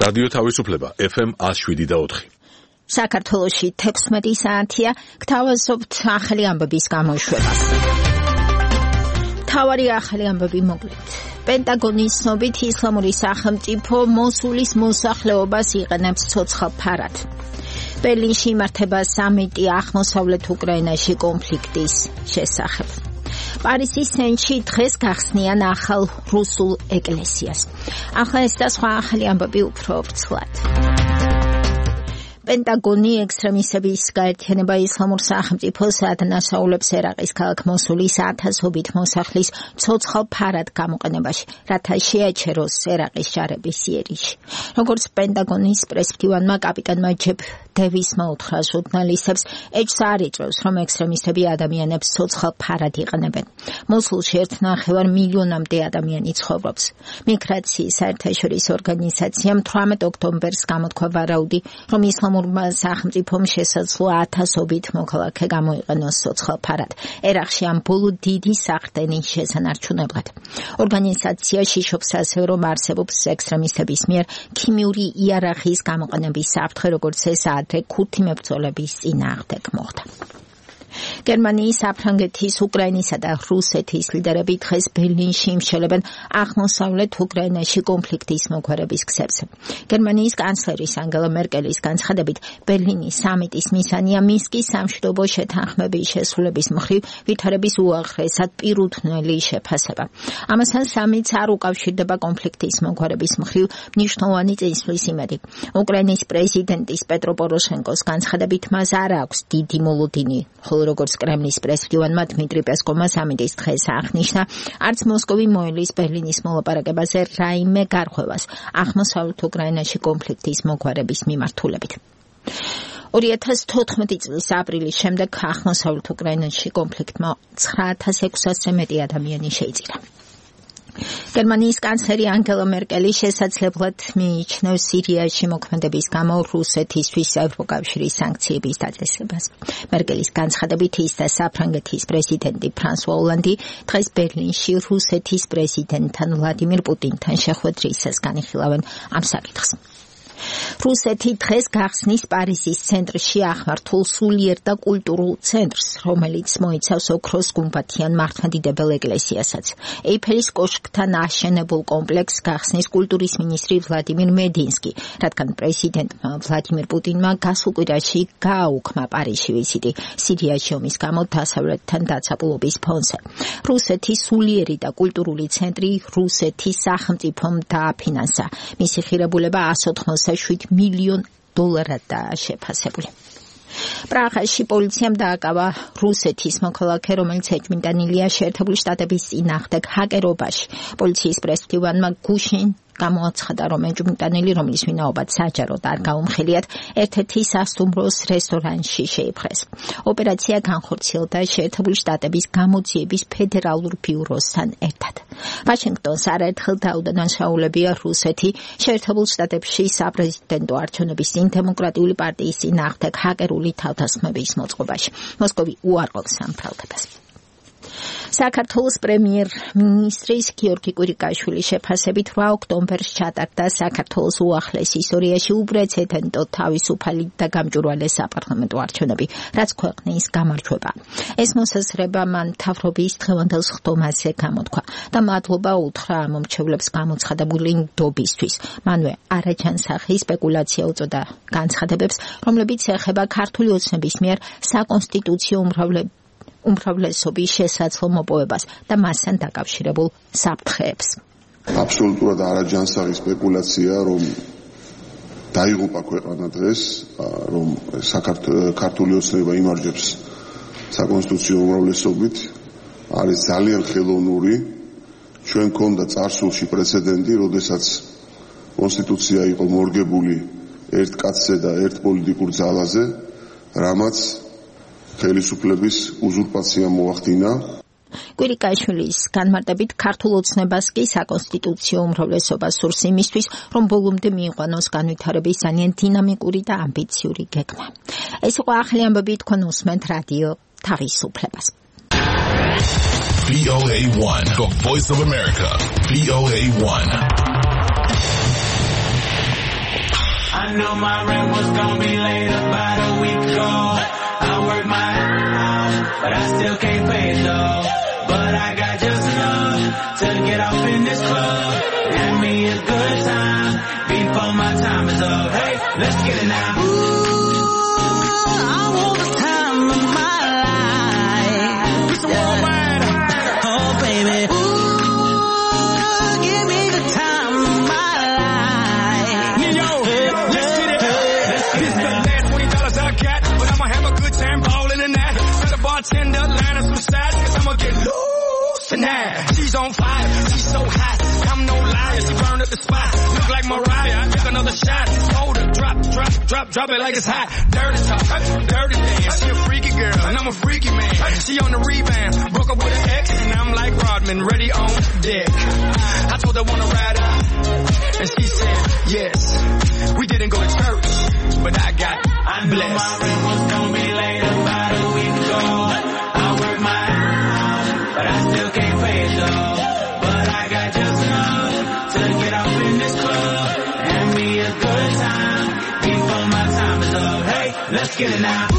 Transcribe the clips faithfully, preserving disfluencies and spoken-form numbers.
რადიო თავისუფლება ეფ ემ one oh seven და four. საქართველოში თექვსმეტი საათია, გთავაზობთ ახალი ამბების გამოშვებას. მთავარი ახალი ამბები მოკლედ. პენტაგონის ცნობით ისლამური სახელმწიფო მოსულის მოსახლეობას იყენებს ცოცხალ ფარად. ბერლინში იმართება სამიტი აღმოსავლეთ უკრაინაში კონფლიქტის შესახებ. პარიზის სენში დღეს გახსნიან ახალ რუსულ ეკლესიას. ახლა ეს და სხვა ახალი ამბები უფრო ვრცლად. პენტაგონი ექსტრემისტების გაერთიანება ისლამურ სახელმწიფოს ადანაშაულებს ერაყის ქალაქ მოსულის ათასობით მოსახლის ცოცხალ ფარად გამოყენებაში, რათა შეაჩეროს ერაყის ჯარების იერიში. როგორც პენტაგონის პრესმდივანმა კაპიტანმა ჯეფ დევისმა უთხრა ჟურნალისტებს, ეჭს არ იწვევს, რომ ექსტრემისტები ადამიანებს ცოცხალ ფარად იყენებენ. მოსულში ერთ ნახევარ მილიონამდე ადამიანი ცხოვრობს. მიგრაციის საერთაშორისო ორგანიზაციამ თვრამეტ ოქტომბერს გამოთქვა ვარაუდი, რომ ისლამურ სახელმწიფომ შესაძლოა ათასობით მოქალაქე გამოიყენოს ცოცხალ ფარად. ერაყში ამ ბოლო დიდი საყრდენის შესანარჩუნებლად. ორგანიზაცია შიშობს ასევე, რომ არსებობს ექსტრემისტების მიერ ქიმიური იარაღის გამოყენების საფრთხე, როგორც ეს ადრე ქურთი მებრძოლების წინააღმდეგ მოხდა. გერმანიის, საფრანგეთის, უკრაინისა და რუსეთის ლიდერები დღეს ბერლინში იმშელებენ აღმოსავლეთ უკრაინაში კონფლიქტის მოგვარების გზებზე. გერმანიის კანცლერის ანგელა მერკელის განცხადებით, ბერლინის სამიტის მისანია მინსკის სამშვიდობო შეთანხმების შესრულების მხრივ ვითარების უაღრესად პირუთვნელი შეფასება. ამასთან სამიტს არ უკავშირდება კონფლიქტის მოგვარების მხრივ მნიშვნელოვანი წინსვლის იმედი. უკრაინის პრეზიდენტის პეტრო პოროშენკოს განცხადებით, მას არ აქვს დიდი მოლოდინი, ხოლო როგორც კრემლის პრესმდივანმა დმიტრი პესკოვმა სამიტის დღეს აღნიშნა, არც მოსკოვი მოელის ბერლინის მოლაპარაკებაზე რაიმე გარღვევას აღმოსავლეთ უკრაინაში კონფლიქტის მოგვარების მიმართულებით. ორი ათას თოთხმეტი წლის აპრილის შემდეგ აღმოსავლეთ უკრაინაში კონფლიქტმა ცხრა ათას ექვსასზე მეტი ადამიანი შეიწირა. გერმანიის კანცლერი ანგელა მერკელი შესაძლებლად მიიჩნევს სირიაში მოქმედების გამო რუსეთისთვის ევროკავშირის სანქციების დაწესებას. მერკელის განცხადებით ის და საფრანგეთის პრეზიდენტი ფრანსუა ოლანდი დღეს ბერლინში რუსეთის პრეზიდენტთან ვლადიმირ პუტინთან შეხვედრისას განიხილავენ ამ საკითხს. რუსეთი დღეს გახსნის პარიზის ცენტრში აღმართულ სულიერ და კულტურულ ცენტრს, რომელიც მოიცავს ოქროს გუმბათიან მართლმადიდებელ ეკლესიასაც. ეიფელის კოშკთან აშენებულ კომპლექსს გახსნის კულტურის მინისტრი ვლადიმირ მედინსკი, რადგან პრეზიდენტმა ვლადიმირ პუტინმა გასულ კვირაში გააუქმა პარიზში ვიზიტი სირიაში ომის გამო დასავლეთთან დაწაბულობის ფონზე. რუსეთის სულიერი და კულტურული ცენტრი რუსეთის სახელმწიფომ დააფინანსა. მისი ღირებულება one hundred eighty-seven მილიონ დოლარადაა შეფასებული. პრაღაში პოლიციამ დააკავა რუსეთის მოქალაქე, რომელიც ეჭვმიტანილია შეერთებული შტატების წინააღმდეგ ჰაკერობაში. პოლიციის პრესმდივანმა გუშინ გამოაცხადა, რომ ეჭვმიტანილი, რომლის ვინაობაც საჯაროდ არ გაუმხელიათ, ერთ-ერთი სასტუმროს რესტორანში შეიპყრეს. ოპერაცია განხორციელდა შეერთებული შტატების გამოძიების ფედერალურ ბიუროსთან ერთად. ვაშინგტონს არაერთხელ დაუდანაშაულებია რუსეთი შეერთებულ შტატებში საპრეზიდენტო არჩევნების წინ დემოკრატიული პარტიის წინააღმდეგ ჰაკერული თავდასხმების მოწყობაში. მოსკოვი უარყოფს ამ ბრალდებას. საქართველოს პრემიერ-მინისტრის გიორგი კვირიკაშვილის შეფასებით ორი ოქტომბერს ჩატარდა საქართველოს უახლეს ისტორიაში უპრეცედენტო თავისუფალი და გამჭვირვალე საპარლამენტო არჩევნები, რაც ქვეყნის გამარჯვება. ეს მოსაზრება მან მთავრობის დღევანდელ სხდომაზე გამოთქვა და მადლობა უთხრა მომრჩევლებს გამოცხადებული ნდობისთვის. მანვე არაჯანსაღი სპეკულაცია უწოდა განცხადებებს, რომლებიც ეხება ქართული ოცნების მიერ საკონსტიტუციო უმრავლესობას უმრავლესობის შესაძლო მოპოვებას და მასთან დაკავშირებულ საფრთხეებს. აბსოლუტურად არაჯანსაღი სპეკულაცია, რომ დაიღუპა ქვეყანა დღეს, რომ ქართული ოცნება იმარჯვებს საკონსტიტუციო უმრავლესობით, არის ძალიან ხელოვნური. ჩვენ გქონდა წარსულში პრეცედენტი, როდესაც კონსტიტუცია იყო მორგებული ერთ კაცზე და ერთ პოლიტიკურ ძალაზე, რამაც ხელისუფლების უზურპაცია მოახდინა. კვირიკაშვილის განმარტებით ქართულ ოცნებას კი საკონსტიტუციო უმრავლესობა სურს იმისთვის, რომ ბოლომდე მიიყვანოს განვითარების ძალიან დინამიკური და ამბიციური გეგმა. ეს იყო ახალი ამბები, თქვენ უსმენთ რადიო თავისუფლებას. V O A one, the Voice of America. V O A one. I knew my rent was gonna be late about a week ago. I work my ass, but I still can't pay it though. But I got just enough to get off in this club. Have me a good time before my time is up. Hey, let's get it now. Ooh, I want the time of my life. It's the worldwide. Oh, baby. Ooh, give me the time of my life. Yeah, yo, let's get it. This is the last twenty dollars I got, but I'ma have a good time balling in that. Tell the bartender, line up some sides, cause I'ma get loose tonight. She's on fire, she's so hot. I'm no liar, she burned up the spot. Look like Mariah, I took another shot. Hold her, drop, drop, drop, drop it like it's hot. Dirty talk, dirty dance. She a freaky girl, and I'm a freaky man. She on the rebound, broke up with an ex, and I'm like Rodman, ready on deck. I told her wanna ride out, and she said yes. We didn't go to church, but I got I knew blessed. my rent was gonna be late about a week ago. I work my ass, but I still can't pay it though. But I got just enough to get off in this club. Have me a good time before my time is up. Hey, let's get it now.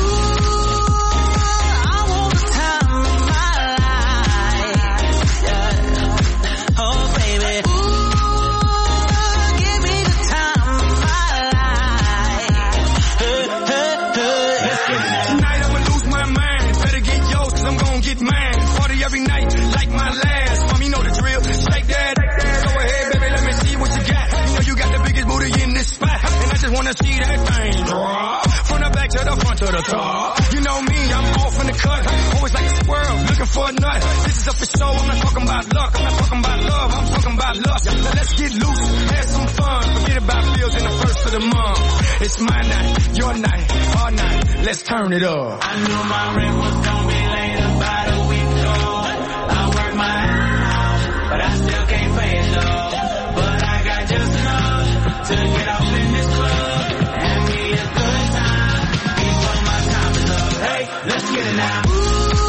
Wanna see that thing drop from the back to the front to the top. You know me, I'm off in the cut. Always like a squirrel, looking for a nut. This is up for show. I'm not talking about luck. I'm not talking about love. I'm talking about lust. Now let's get loose, have some fun. Forget about bills in the first of the month. It's my night, your night, our night. Let's turn it up. I knew my rent was gonna be late about a week ago. I work my ass, but I still can't pay it though. But I got just enough to get off in this club. Let's get it now. Ooh,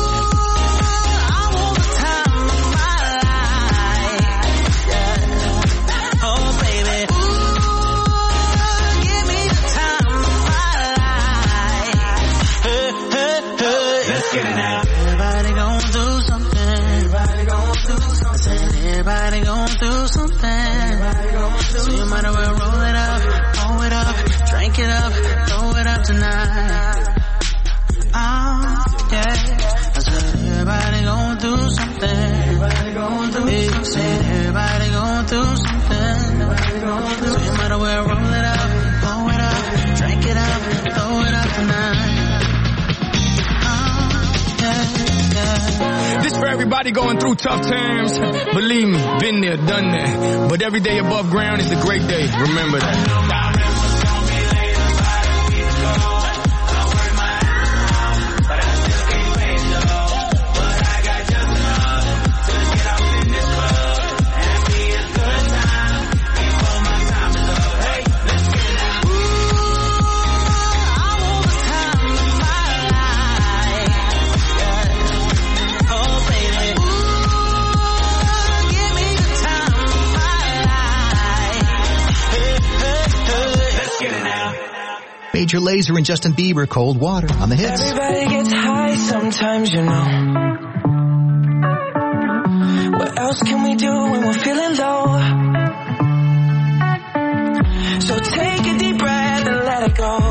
I want the time of my life. Yeah. Oh, baby. Ooh, give me the time of my life. Hey, hey, hey. Let's get it now. Everybody gon' do something. Everybody gon' do something. Everybody gon' do something. Everybody gon' do so you might as well roll it up, roll it up, drink it up, throw it up tonight. Oh, yeah. I said everybody gon' do something. Everybody gon' do hey, something. Said everybody gon' do something. Everybody gon' do so you might as well roll it up, blow it up, drink it up, throw it up tonight. Oh, yeah, yeah. This for everybody going through tough times. Believe me, been there, done that. But every day above ground is a great day. Remember that. Major Lazer and Justin Bieber, Cold Water on the hits. Everybody gets high sometimes, you know. What else can we do when we're feeling low? So take a deep breath and let it go.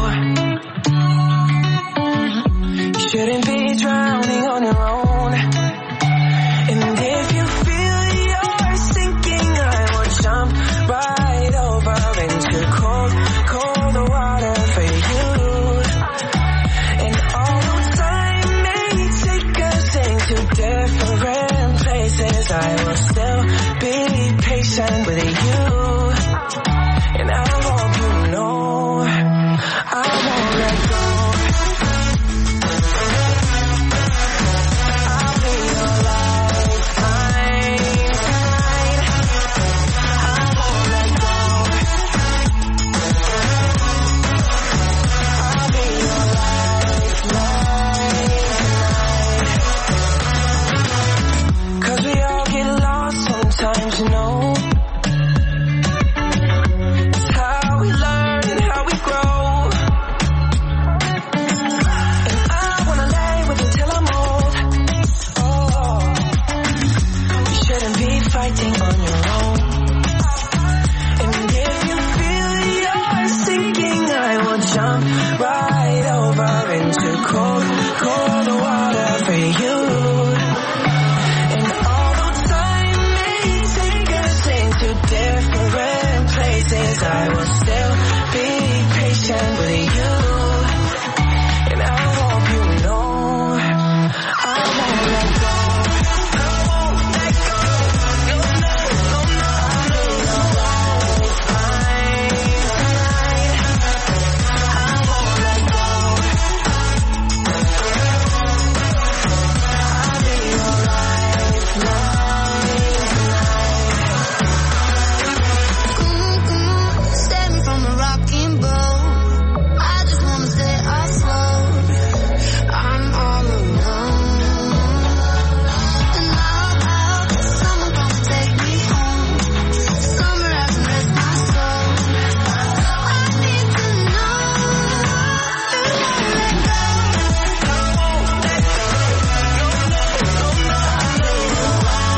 You shouldn't be drowning on your own. And if you feel you're sinking, I will jump right over into cold, cold water for you. And although time may take us into different places, I will still be patient with you. And I hope you know I won't let go. I'll be your lifeline tonight. I won't let go. I'll be your lifeline tonight. 'Cause we all get lost sometimes, you know. And although time may take us into different places, I will still be patient with you. And I hope you know I won't let go. I won't let go. No, no, no, no. I'll be your lifeline. I won't let go. I'll be your lifeline. Mm-mm, stepping from a rocking boat. I just wanna stay afloat. I'm all alone. And now, now, someone come and take me home. Summer hasn't rest my soul. I need to know you won't let go. I won't let go. No, no, no, no. I'll be your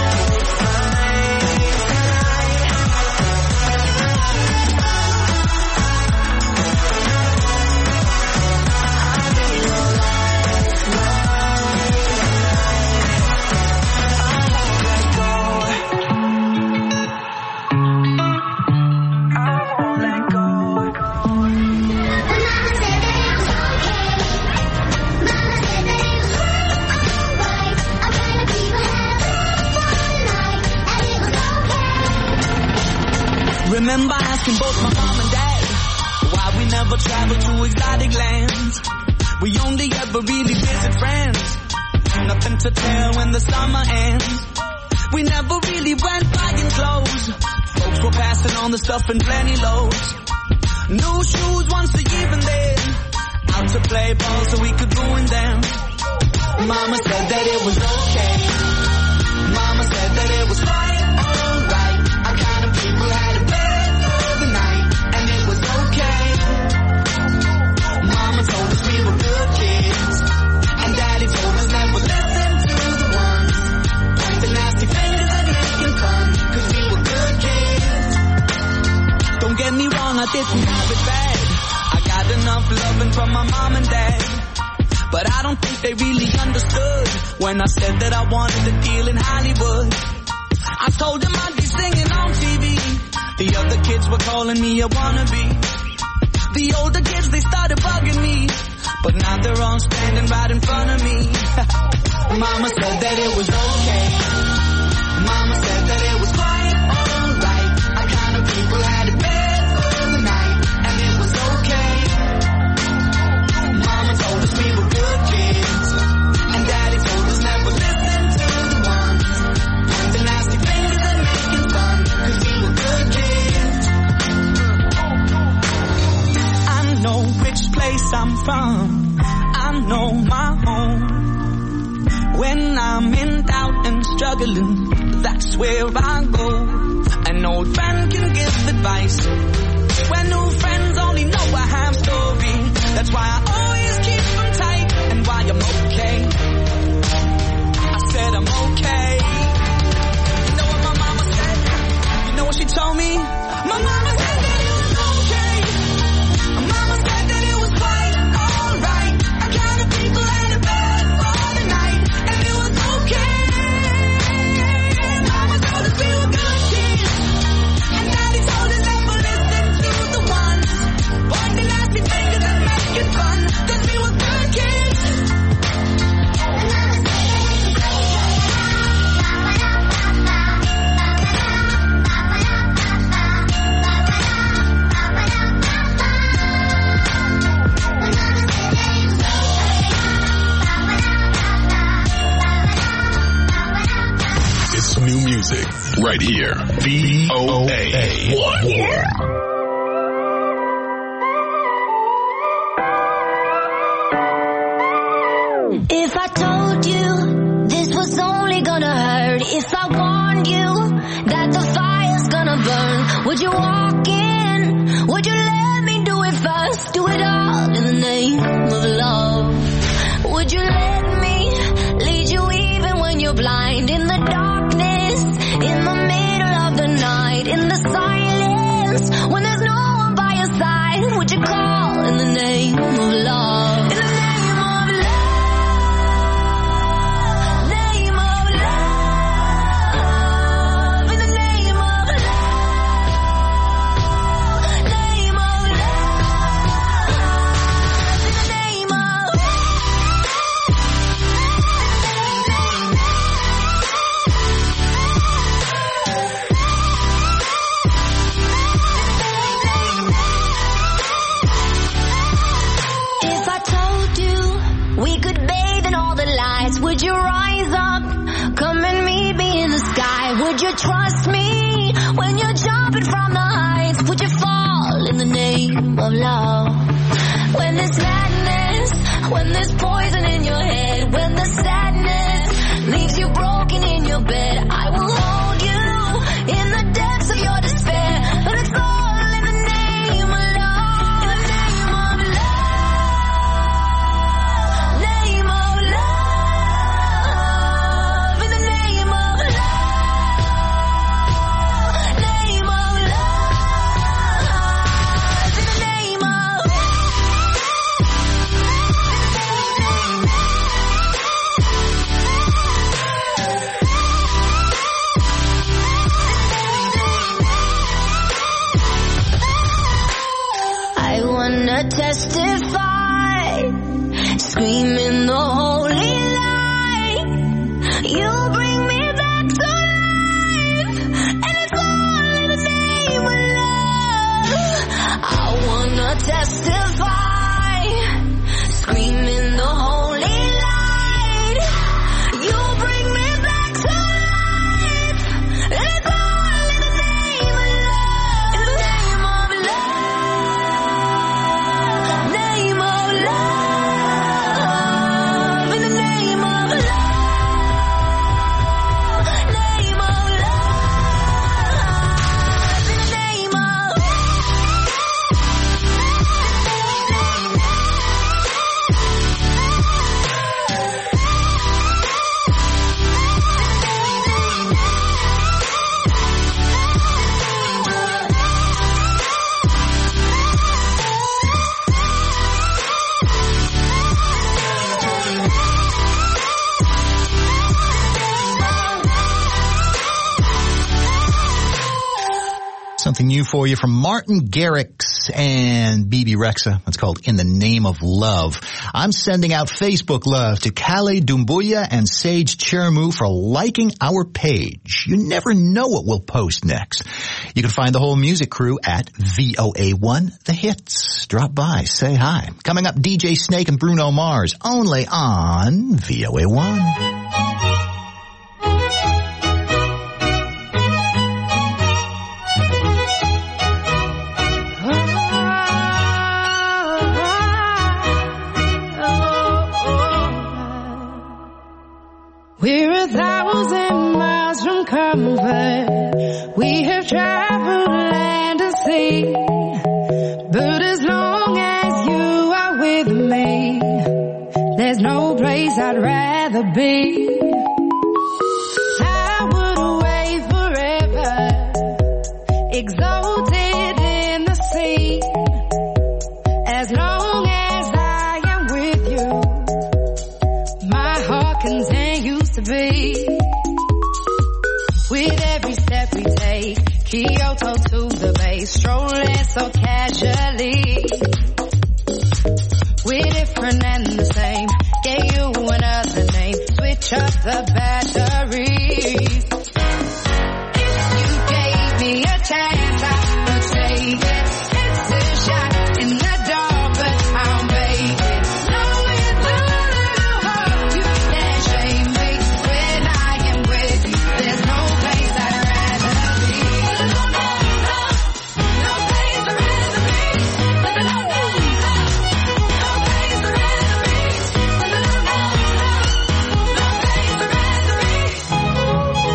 Remember asking both my mom and dad why we never traveled to exotic lands. We only ever really visit friends. Nothing to tell when the summer ends. We never really went buying clothes. Folks were passing on the stuff in plenty loads. New shoes once a year and then out to play ball so we could ruin them. Mama said that it was okay. Mama said that it was fine, alright. Our kind of people had a bed for the night, and it was okay. Mama told us we were good kids, and Daddy told us never listen to the ones pointing nasty fingers and making fun, cause we were good kids. Don't get me wrong, I didn't have it bad. I got enough loving from my mom and dad, but I don't think they really understood when I said that I wanted a deal in Hollywood. I told them I'd be singing on T V. The other kids were calling me a wannabe. The older kids, they started bugging me, but now they're all standing right in front of me. Mama said that it was okay. Mama said that it was quite alright. Our kind of people had it bad for the night, and it was okay. Mama told us we were good kids, and Daddy told us never listen to the ones pointing nasty fingers and making fun, cause we were good kids. I know which place I'm from, I know my home. When I'm in doubt and struggling, that's where I go. An old friend can give advice when new friends only know a half story. That's why I always keep them tight, and why I'm okay. I said I'm okay. You know what my mama said? You know what she told me? My mama said that it was okay. My mama said that it was quite alright. I kind of people had it bad for the night, and it was okay. Mama told us we were good kids, and Daddy told us never listen to the ones pointing nasty fingers and making fun, cause we were good kids. It's new music right here. V O A one. If I told you this was only gonna hurt, if I warned you that the fire's gonna burn, would you walk in? Would you let me do it first? Do it all in the name of love. Would you let me lead you even when you're blind? In the darkness, in the middle of the night, in the silence, when there's no one by your side, would you call in the name of love? In the name of love, name of Would you trust me when you're jumping from the heights? Would you fall in the name of love? When there's madness, when there's poison in your head, when the sadness leaves you broken in your bed, I will hold you in the depths of your despair. But it's all in the name of love. In the name of love. Name of love. In the name of love. Name of love. In the name of I wanna testify, screaming the holy light. You bring me back to life, and it's all in the name of love. I wanna testify, screaming the holy light. You bring me back to life, and it's all in the name of love. In the name of love. Name of love. In the name of love. Name of love. In the name of Something new for you from Martin Garrix and B B Rexa. It's called In the Name of Love. I'm sending out Facebook love to Kale Dumbuya and Sage Chiramu for liking our page. You never know what we'll post next. You can find the whole music crew at V O A one The Hits. Drop by, say hi. Coming up, D J Snake and Bruno Mars, only on V O A one. We're a thousand miles from comfort. We have traveled land and sea. But as long as you are with me, there's no place I'd rather be. I would away forever, exalted in the sea. As long as I am with you, my heart continues to beat. With every step we take, Kyoto to the bay, strolling so casually. We're different and the same, gave you another name, switch up the batteries. If you gave me a chance, I would take it. It's a shot in the dark, but I'll make it. Knowing that I'll hurt you and shame me when I am with you. There's no place I'd rather be. No, no, no, no place I'd rather be. No, no, no, no place I'd rather be. No, no, no, no, no place I'd rather be.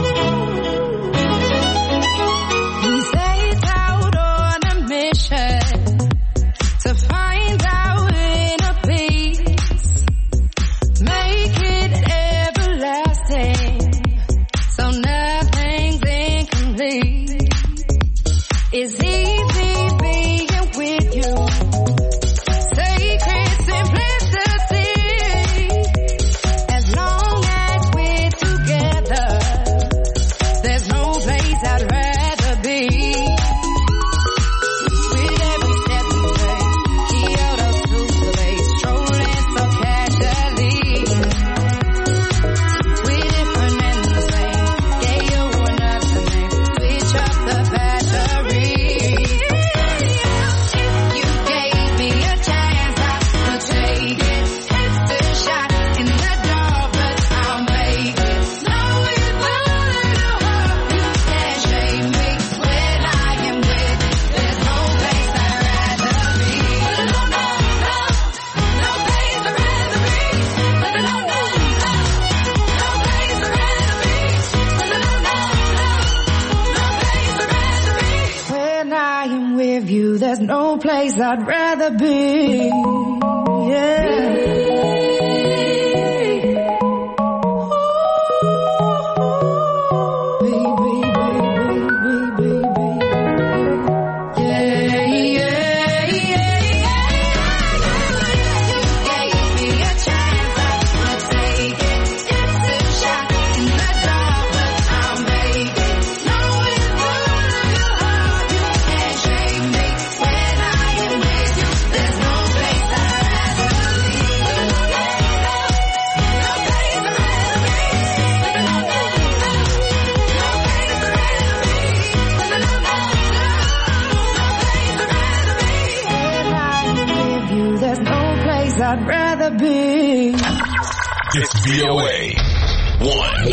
there's no place I'd rather be. Yeah. I'd rather be. It's V O A one.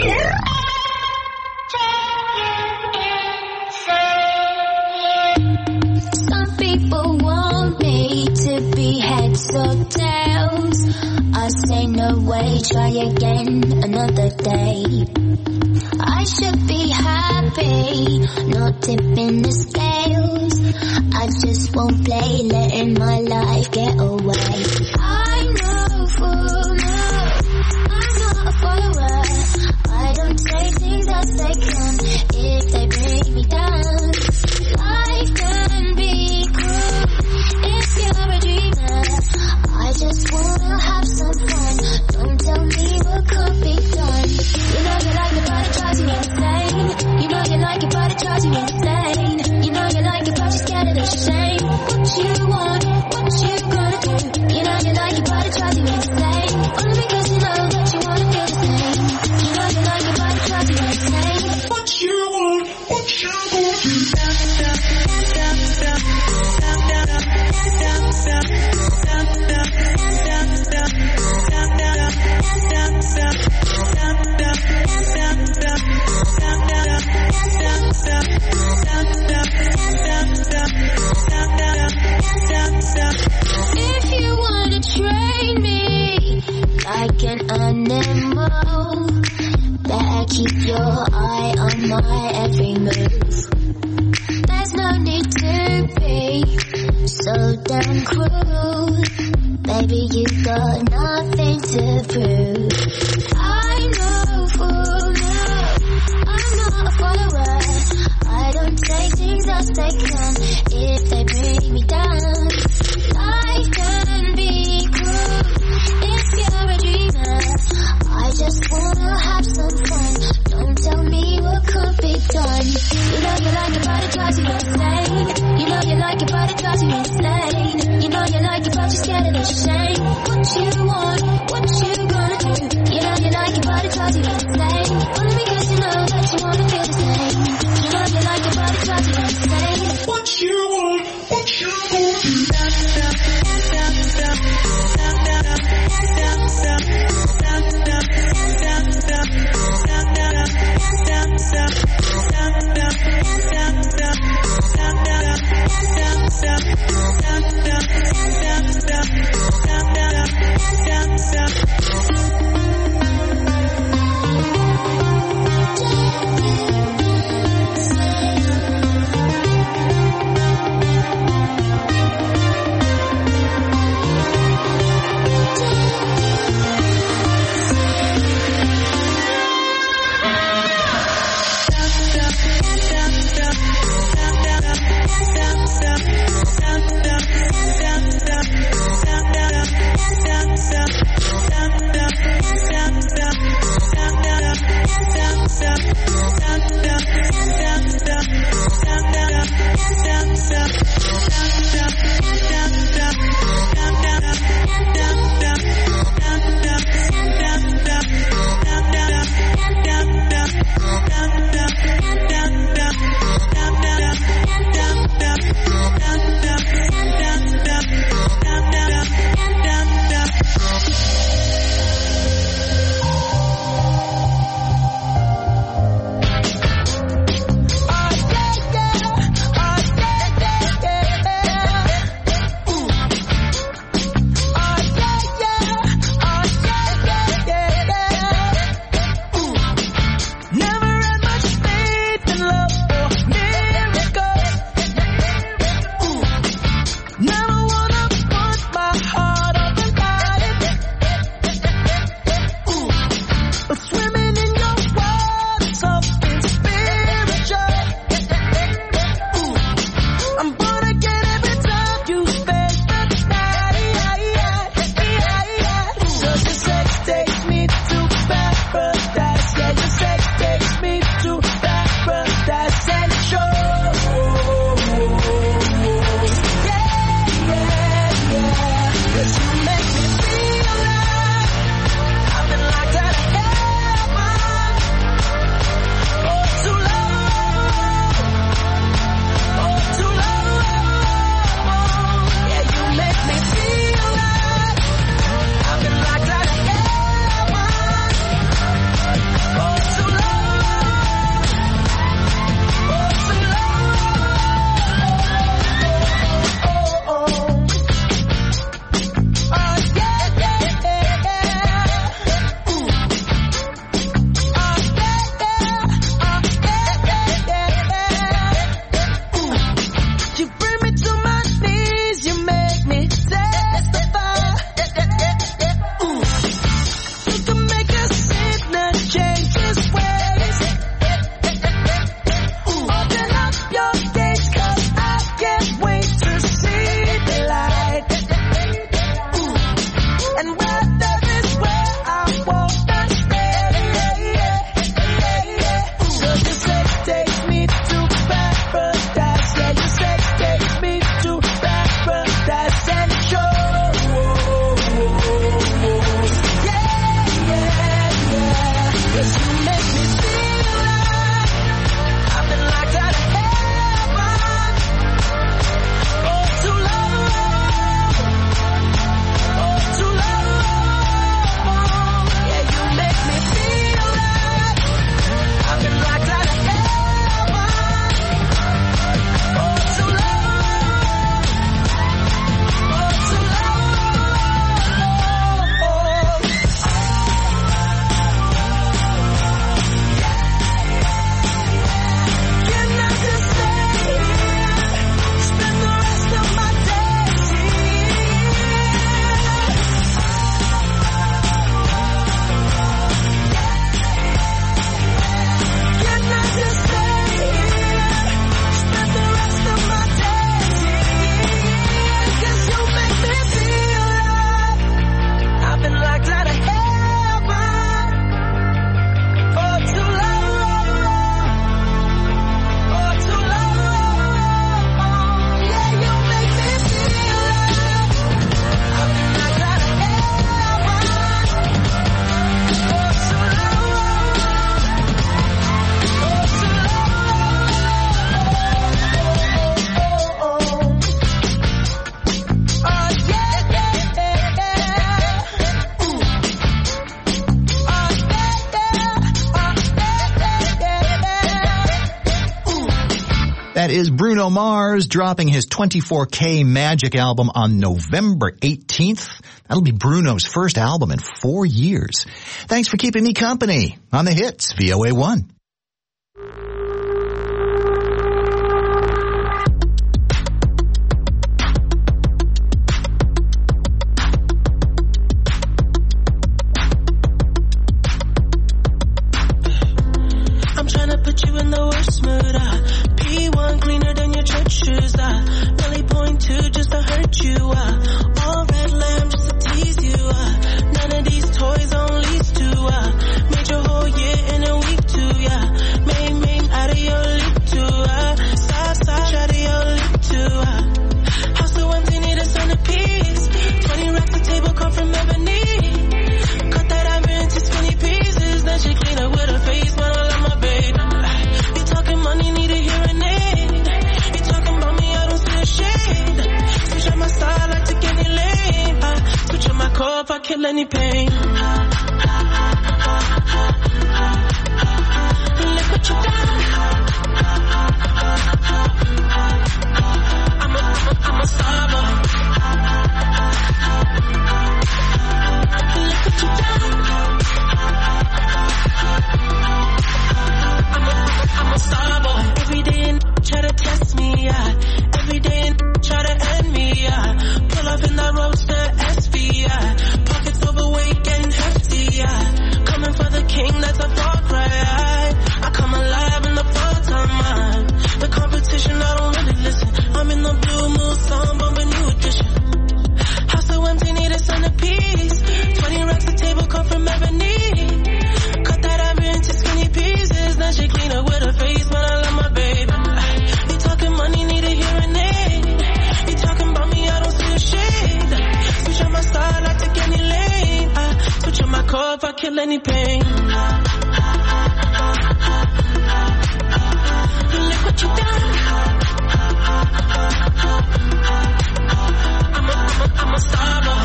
Some people want me to be heads or tails. I say no way, try again another day. I should be happy, not tipping the scales. I just won't play, letting my life get away. I know for now, I'm not a follower. I don't take things as they come, if they bring me down. Life can be cruel, if you're a dreamer. I just wanna have some fun, don't tell me what could be done. You know you like it, but it drives you insane. You know you like it, but it drives you insane. You know you like it, but you're scared of the shame. What you want, what you gonna do? You know you like it, but it drives you insane. Only because you know that you wanna feel the same. You know you like it, but it drives you insane. What you want, what you gonna do? If you wanna train me like an animal, better keep your eye on my every move. There's no need to be so damn cruel. Baby, you got nothing to prove. I know for now, I'm not a follower. I don't take things as they come, if they bring me down. Life can be cruel, if you're a dreamer. I just wanna have some fun, don't tell me what could be done. You know you like it, but it drives you insane. You know you like it, but it drives you insane. You know you like it, but you're scared of the shame. What you want, what you gonna do? You know you like it, but it drives you insane. Only because you know that you wanna feel the same. You know you like it, but it drives you insane. What you want, what you gonna do? is Bruno Mars dropping his twenty-four K Magic album on November eighteenth. That'll be Bruno's first album in four years. Thanks for keeping me company on the hits, V O A one. I'm tryna put you in the worst mood, uh. P one cleaner than your church shoes, uh. Really point two just to hurt you, uh. All red lamb just to tease you, uh. None of these toys on lease to, uh. Made your whole year in a week too, yeah. Main, main out of your league too, uh. Side, side out of your league too, uh. House so empty, need a centerpiece. Twenty racks of table come from ebony. Cut that ivory into skinny pieces. Then she clean up with her face, but I love my baby. You talking money, need a hearing aid. You talking about me, I don't see a shade. Switch on my side, like take any lane. I switch on my core if I kill any pain. Look what you done. I'm a, I'm a, I'm a star boy. Look what you done. I'm a, I'm a star boy. Every day and try to test me, yeah. Every day and try to end me, yeah. Pull up in the roadster S V, yeah. Pockets overweight getting hefty, yeah. Coming for the king, that's a far cry. I come alive in the fall time, man. The competition, I don't really listen. I'm in the blue moon song, bumping new edition. House so empty, need a centerpiece. Twenty racks of table come from ebony. Cut that ivory into skinny pieces. Then she clean up with her face, but I love my baby. You talking money, need a hearing aid. You talking about me, I don't see a shade. Switch on my style, I take any lane. I switch on my core if I kill any pain. Look what you done. I'm a, I'm a, I'm a star boy.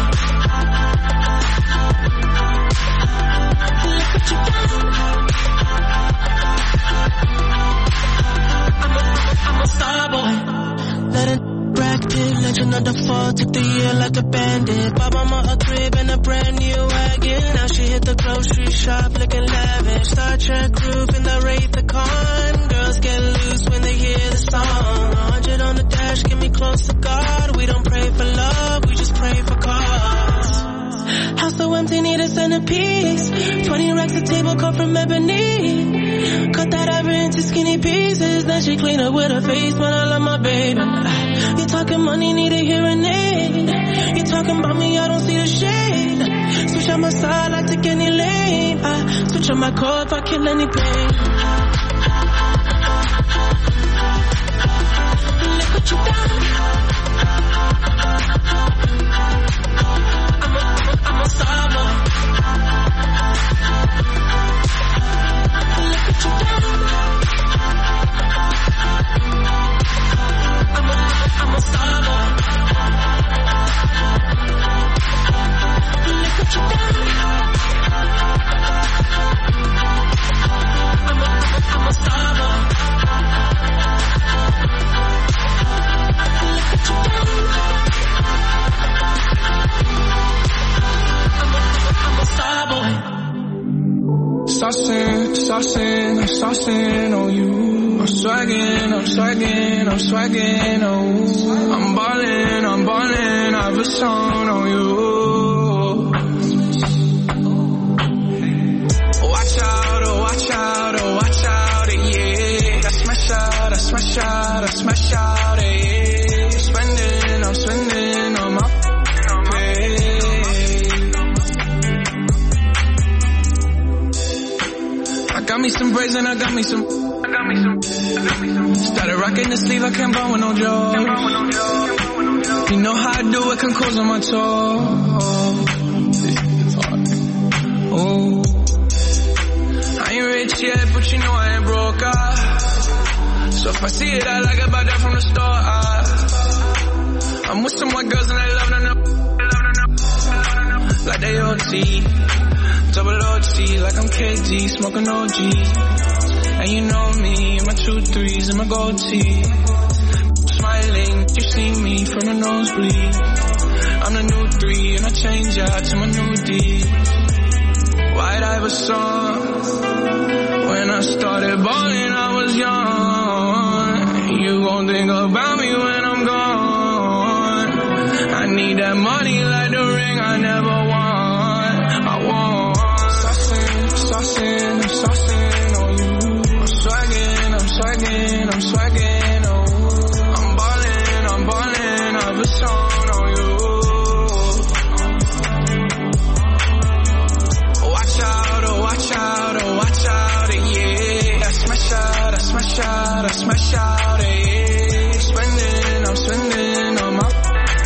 Look what you done. I'm a, I'm a, I'm a star boy. Let it practice, legend of the fall. Took the year like a bandit. Bought mama a crib and a brand new wagon. Now she hit the grocery shop looking lavish. Star Trek roof in the Wraith the Con. Girls get loose when they hear the song. A hundred on the dash, get me close to God. We don't pray for love, we just pray for cause. House so empty, need a centerpiece. Twenty racks of table come from ebony. Cut that ivory into skinny pieces. Then she clean up with her face, but I love my baby. You talking money, need a hearing aid. You talking about me, I don't see the shade. Switch on my side, I take any lane. I switch on my core if I kill any pain. Look what you done. I'm a, I'm a, I'm a star boy. Look what you done. I'm a, I'm a star boy. Look what you done. I'm a, I'm a star boy. Look what you done. I'm a, I'm a star boy. Saucing, saucing, I'm saucing on you. I'm swagging, I'm swagging, I'm swagging, oh. I'm ballin', I'm ballin', I have a song on you. Watch out, oh watch out, oh watch out, yeah. I smash out, I smash out, I smash out, yeah. I'm spending, I'm spending on my pay. I got me some braids and I got me some, I got me some, I got me some. Started rocking the sleeve, I can't buy with no job. You know how I do it, can close on my toes. Oh, I ain't rich yet, but you know I ain't broke, ah. So if I see it, I like it, buy that from the store, ah. I'm with some white girls and they love them, like they O T. Double O T, like I'm K D, smoking O G. And you know me, my two threes and my gold tee. smiling. You see me from the nosebleed. I'm the new three and I change out to my new D. White Iverson. When I started balling, I was young. You gon' think about me when I'm gone. I need that money like the ring I never won. I want saucing, saucing, I'm saucing on you. I'm swagging, I'm swagging, I'm swagging, oh. I'm ballin', I'm ballin', I've a song on you. Watch out, oh watch out, oh watch out, yeah. I smash out, I smash out, I smash out, yeah. Spending, I'm spending on my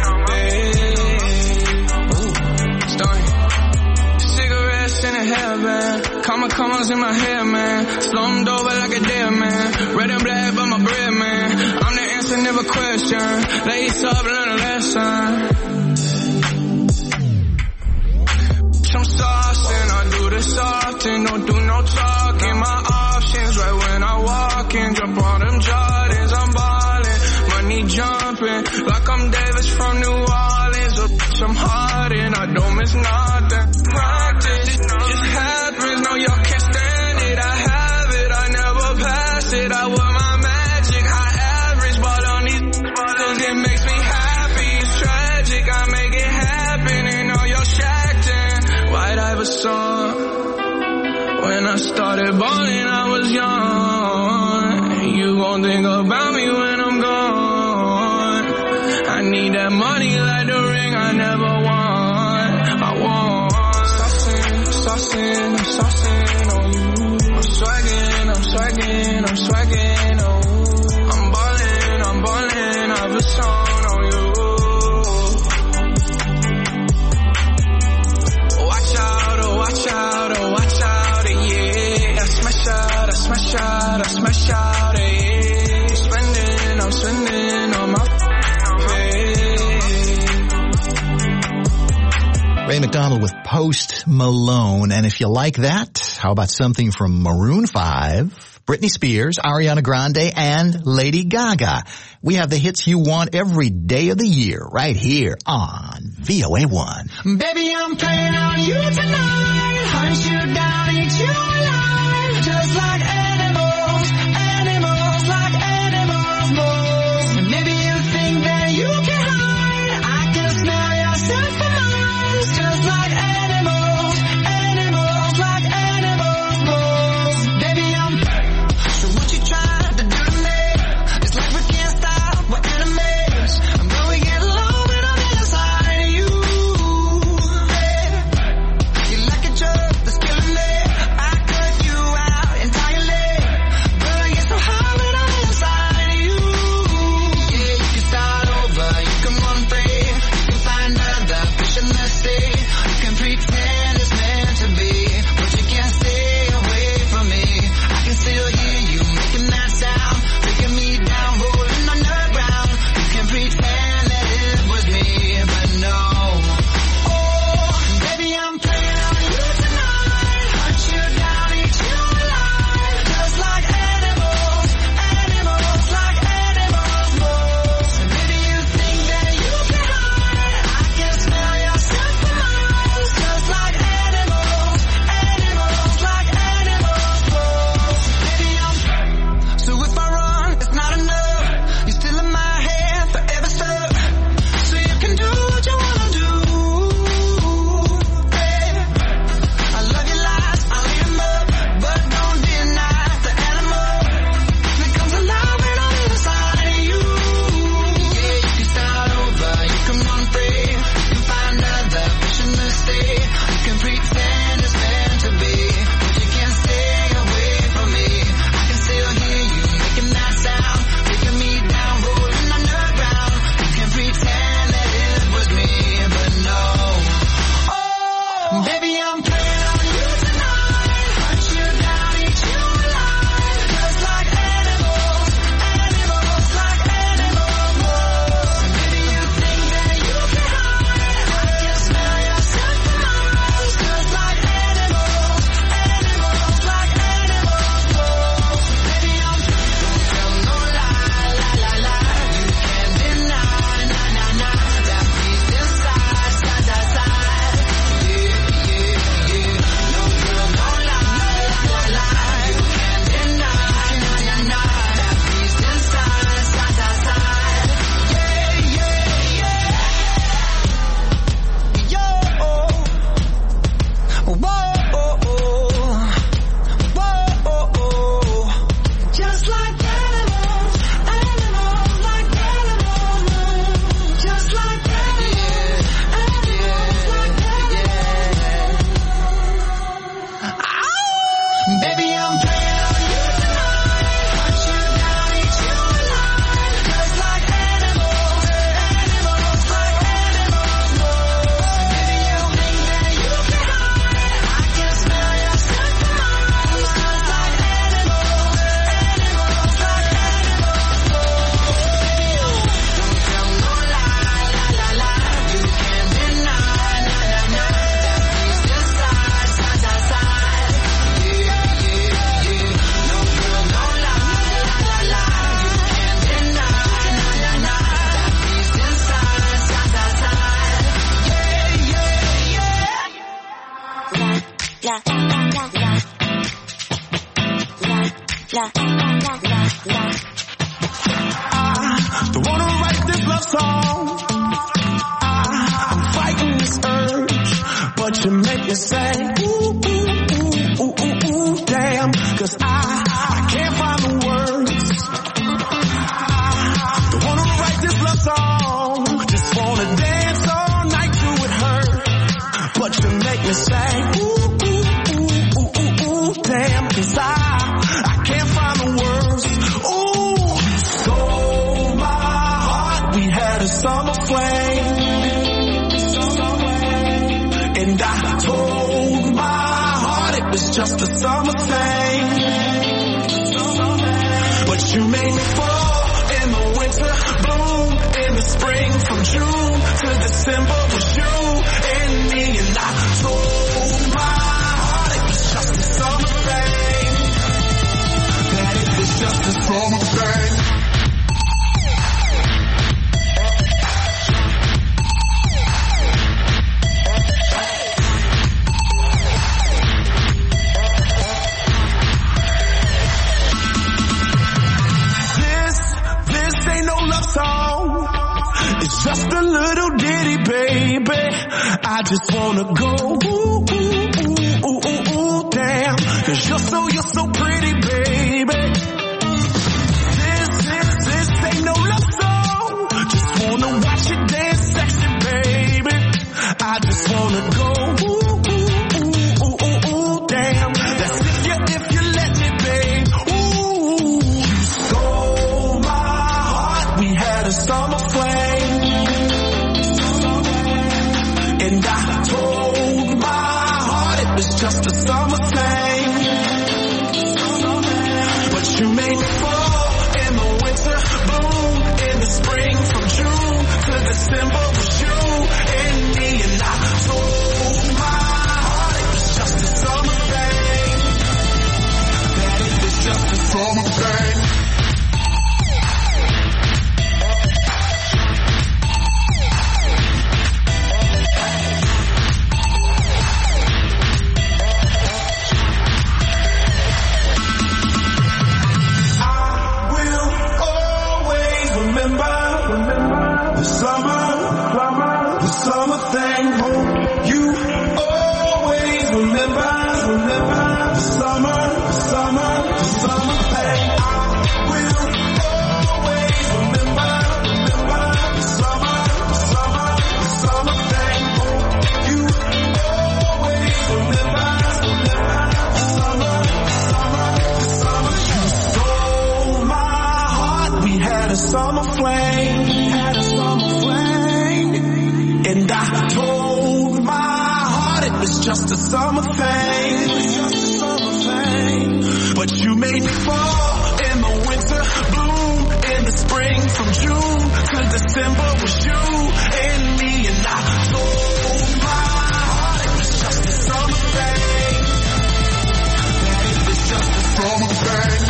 in a hairband, comma commas in my hair, man. Slumped over like a dead man. Red and black, but my bread, man. I'm the answer, never question. Lace up, learn a lesson. I'm saucing, I do this often. Don't do no talking. My options right when I walk in. Jump on them Jordans, I'm ballin'. Money jumping like I'm Davis from New Orleans. Oh, bitch, I'm hard and I don't miss nothing. Practice, it just happens. No, y'all can't stand it. I have it, I never pass it. I wear my magic, high average. Ball on these bottles, it makes me happy. It's tragic, I make it happen. And all y'all shacked in. White Iverson. When I started balling, I was young. You gon' think about me when I'm gone. I need that money like the ring I never won. I want saucing, saucing, I'm saucing on you. I'm swagging, I'm swagging, I'm swagging, oh. I'm ballin', I'm ballin', I've a song on you. Watch out, oh watch out, oh watch out, yeah. I smash out, I smash out, I smash out, yeah. Spending, I'm spending on my Ray McDonald with Post Malone. And if you like that, how about something from Maroon five, Britney Spears, Ariana Grande, and Lady Gaga? We have the hits you want every day of the year right here on V O A one. Baby, I'm playing on you tonight. Hunt you down, eat you alive. Just like animals, animals, like animals, moles. And maybe you think that you can hide. I can smell yourself for miles. Just like animals, animals, like animals, moles. Baby, I'm so what you trying to do to me? It's like we can't stop, we're enemies. And when we get low, then I'm inside of you. Yeah. You like a drug that's killing me. I cut you out entirely. la, la, la, la. I don't wanna write this love song. I, I'm fighting this urge, but you make me say, ooh, ooh, ooh, ooh, ooh, ooh, damn. Cause I, I can't find the words. I don't wanna write this love song. Just wanna dance all night till it hurt. But you make me say, ooh, ooh, ooh, ooh, ooh, ooh, damn. Cause I, I can't find the words. Ooh, you stole my heart. We had a summer flame. And I told my heart it was just a summer thing. But you made me fall in the winter, bloom in the spring. From June to December was you and me. And I told my heart it was just a summer thing. That it was just a summer thing. Song. It's just a little ditty, baby. I just wanna go ooh, ooh, ooh, ooh, ooh, ooh, damn. Cause you're so, you're so pretty, baby. This, this, this ain't no love song. Just wanna watch you dance sexy, baby. I just wanna go ooh, ooh, ooh, ooh, ooh, ooh, damn. That's if you, if you let me, babe. Ooh, you stole my heart. We had a summer flame. And I told my heart it was just a summer thing. But you made me fall in the winter, bloom in the spring. From June to December was you and me. And I told my heart it was just a summer thing. That it was just a summer thing. The summer, the summer thing. Hope you always remember, remember the summer, the summer, the summer thing. I will always remember, remember the summer, the summer, the summer thing. Hope you always remember, remember the summer, the summer, the summer. You stole my heart. We had a summer flame. Had a summer flame. And I told my heart it was just a summer thing. It was just a summer thing. But you made me fall in the winter, bloom in the spring. From June to December was you and me. And I told my heart it was just a summer thing. That it was just a summer thing.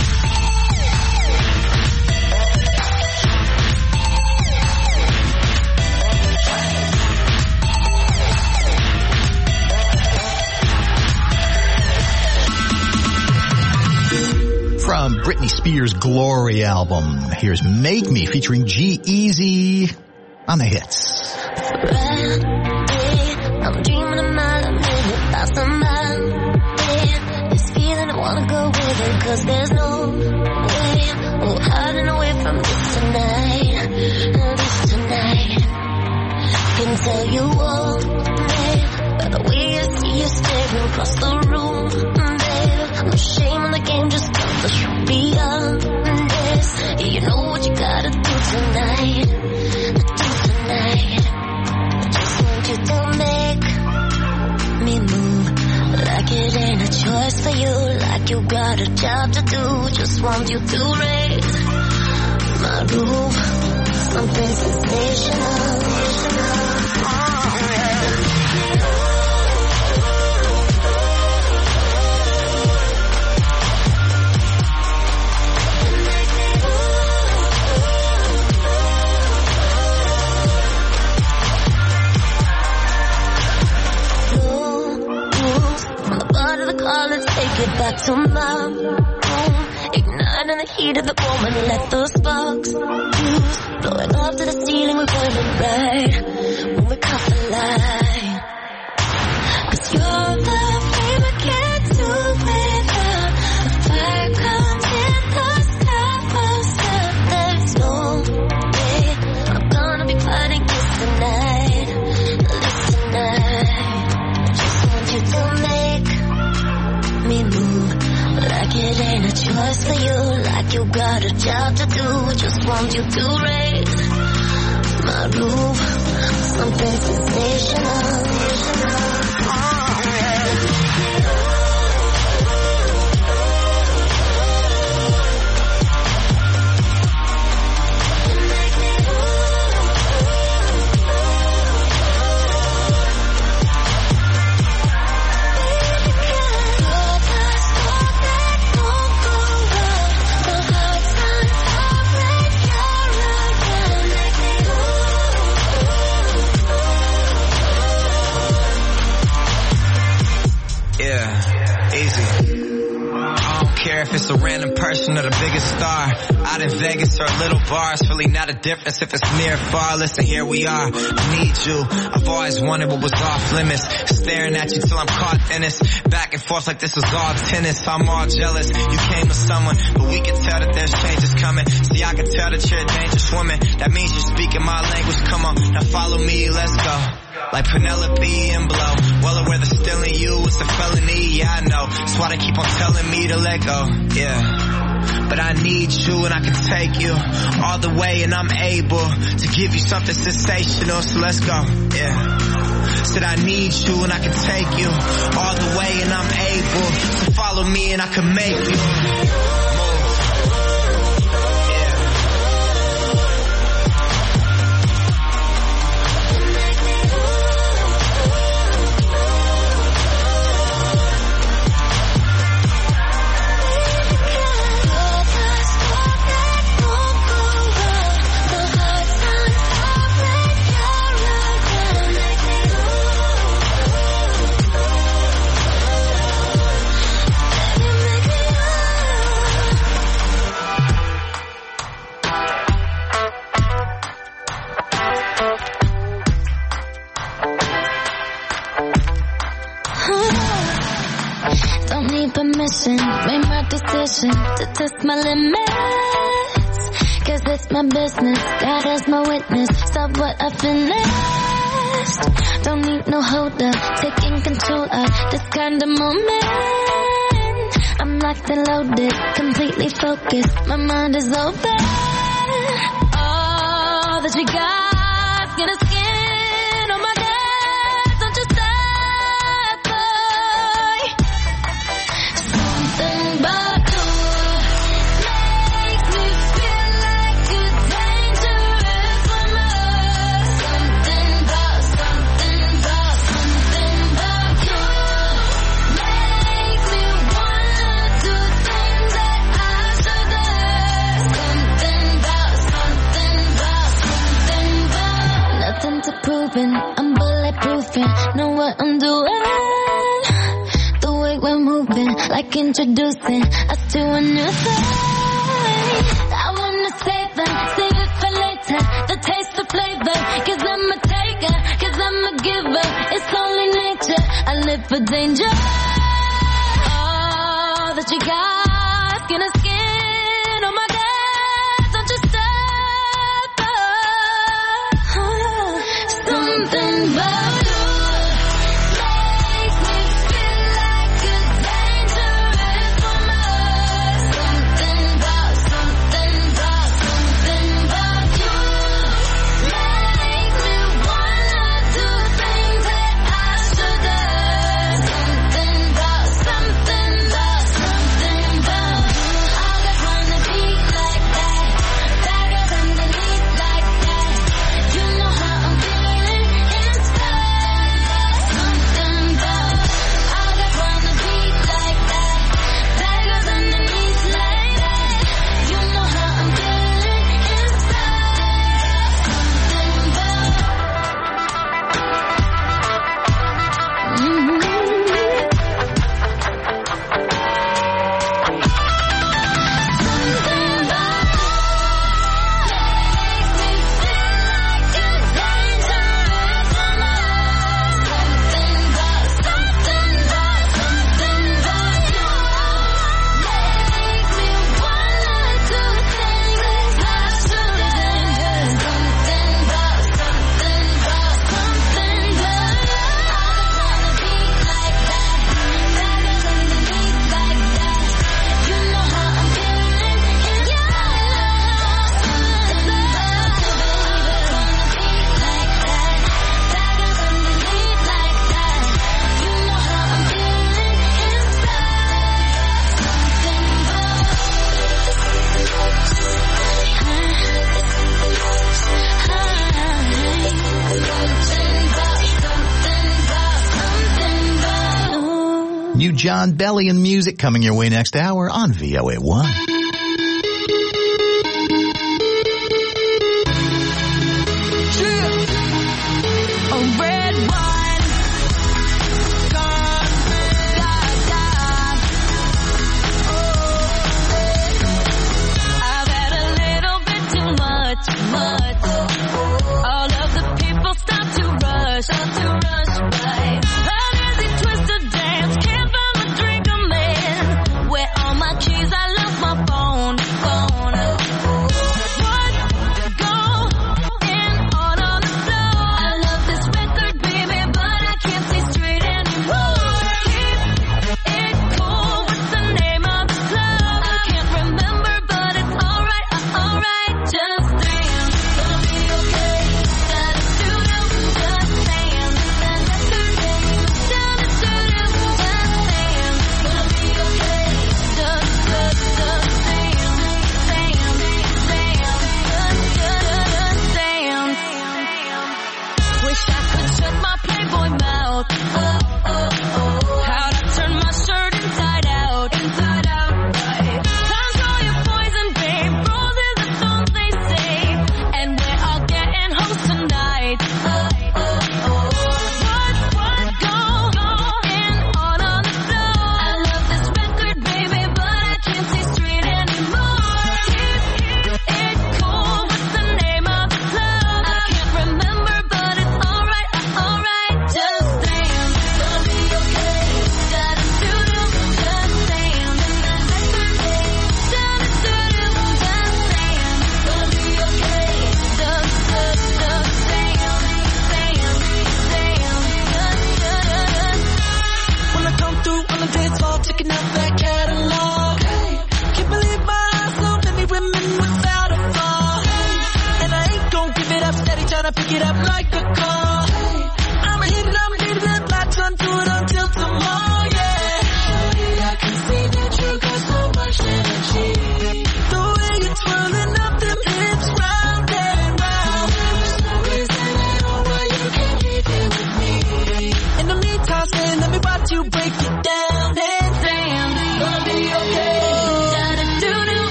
From Britney Spears' Glory album, here's Make Me featuring G-Eazy on the hits. Friday, I'm dreaming a mile a minute about somebody. This feeling I wanna go with it, cause there's no way I'm hiding away from this tonight, this tonight. Can tell you all, babe, by the way I see you staring across the room, babe. No shame in the game, just got the truth beyond this. Yeah, you know what you gotta do tonight, do tonight. I just want you to make me move, like it ain't a choice for you, like you got a job to do. Just want you to raise my roof, something sensational. Oh, yeah. Get back to my room. in the heat of the moment, let those sparks fuse, blowing off to the ceiling, we're burning bright when we caught the light. Cause you're the flame I can't do without. The fire comes in the sky myself. There's no way I'm gonna be fighting this tonight, this tonight. Just want you to make me move like it ain't a choice for you, like you got a job to do. Just want you to raise my roof, something sensational. If it's a random person or the biggest star out in Vegas or a little bar, it's really not a difference if it's near or far. Listen, here we are, I need you. I've always wanted what was off limits, staring at you till I'm caught in this, back and forth like this was all tennis. I'm all jealous, you came with someone, but we can tell that there's changes coming. See, I can tell that you're a dangerous woman, that means you're speaking my language. Come on, now follow me, let's go. Like Penelope and Blow, well aware that stealing you is a felony, yeah I know, that's why they keep on telling me to let go, yeah. But I need you and I can take you all the way, and I'm able to give you something sensational, so let's go, yeah. Said I need you and I can take you all the way, and I'm able to follow me and I can make you move. Made my decision to test my limits, cause it's my business, God is my witness, stop what I finished. Don't need no holder, taking control of this kind of moment. I'm locked and loaded, completely focused, my mind is open. All that you got, skin to skin, oh my God, don't you stop. I'm bulletproofing, know what I'm doing. The way we're moving, like introducing us to a new thing. I wanna save them, save it for later, the taste, the flavor. Cause I'm a taker, cause I'm a giver. It's only nature, I live for danger. All that you got, skin to skin, oh my God, don't you stop. Something about you makes me feel like a dangerous woman. Something about, something about, something about you makes me wanna do things that I shouldn't. Something about, something about, something about you. I John Bellion music coming your way next hour on V O A one.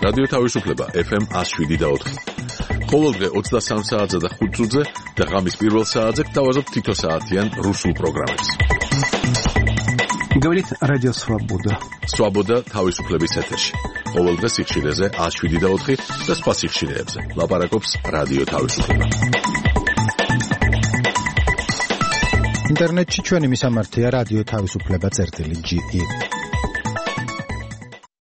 რადიო თავისუფლება ეფ ემ one oh seven და four. ყოველდღე ოცდასამ საათზე და ხუთ წუთზე და ღამის პირველ საათზე გთავაზობთ თითო საათიან რუსულ პროგრამებს. Говорит Радио Свобода. Свобода თავისუფლების ეთერში. ყოველდღე სიხშირეზე one oh seven და four და სხვა სიხშირეებზე. ლაპარაკობს რადიო თავისუფლება. ინტერნეტში ჩვენი მისამართია რადიო თავისუფლება წერტილი ჯი ი.